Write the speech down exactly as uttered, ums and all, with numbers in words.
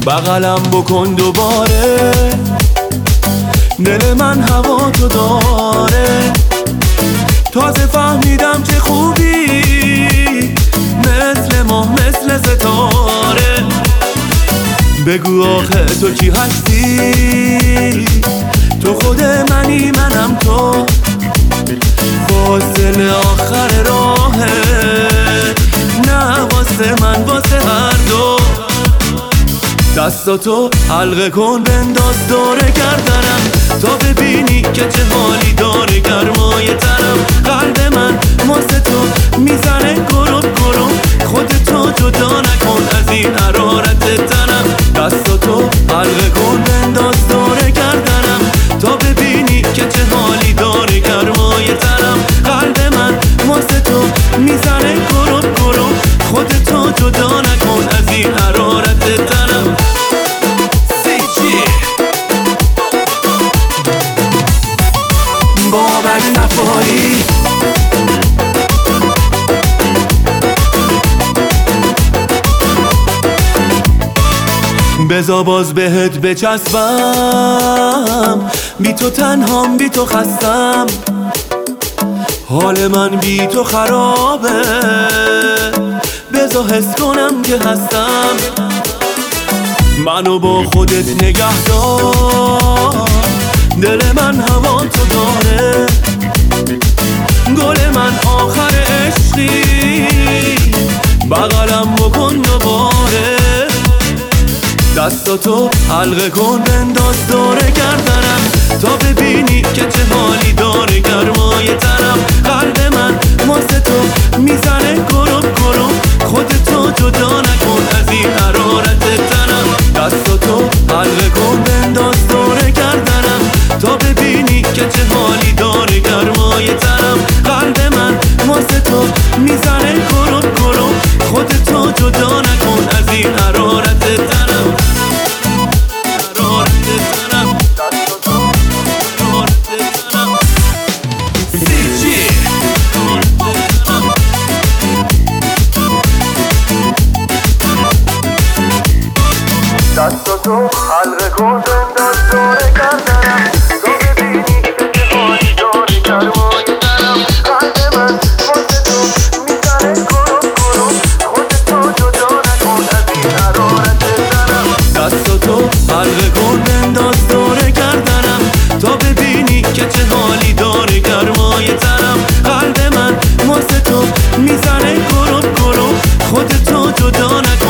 بغلم بکن دوباره، دل من هوا تو داره. تازه فهمیدم که خوبی مثل ماه مثل ستاره. بگو آخه تو کی هستی؟ تو خود منی منم تو، فاصله آخر راهه، نه واسه من واسه هر دو. دستاتو حلقه کن بنداز دور گردنم، تا ببینی که چه حالی داره گرمای تنم. قلب من واسه تو میزنه گروب گروب، خودتو جدا نکن از این حرارت تنم. دستاتو حلقه کن بنداز دور گردنم، تا ببینی که چه حالی داره گرمای تنم. قلب من واسه تو میزنه گروب گروب، خودتو جدا نکن از این حرارت تنم. بابک صفایی بزا باز بهت بچسبم، بی تو تنهام بی تو خستم، حال من بی تو خرابه. بزا حس کنم که هستم، منو با خودت نگه دار. دل من هوا تو داره، گل من آخر عشقی، بغلم بکن دوباره. دستاتو حلقه کن بنداز دور گردنم، تا ببینی که چه حالی داره گرمای تنم. قلب من واسه تو میزنه گروب گروب، خودتو جدا نکن از این حرارت تنم. دستاتو حلقه کن بنداز دور گردنم، تا ببینی که چه حالی داره گرمای تنم. قلب من واسه تو میزنه گروب گروب، خودتو جدا نکن از این حرارت تنم. حرارت تنم، دستاتو حرارت تنم. سی جی دستاتو حلقه کن بنداز دور گردنم، تا ببینی که چه حالی داری گرمای تنم. قلب من واسه تو میزنه گروب گروب، خودتو جدا نکن از این حرارت تنم. دستاتو حلقه کن بنداز دور گردنم، تا ببینی که چه حالی داری گرمای تنم. قلب من واسه تو میزنه گروب گروب، خودتو جدا نکن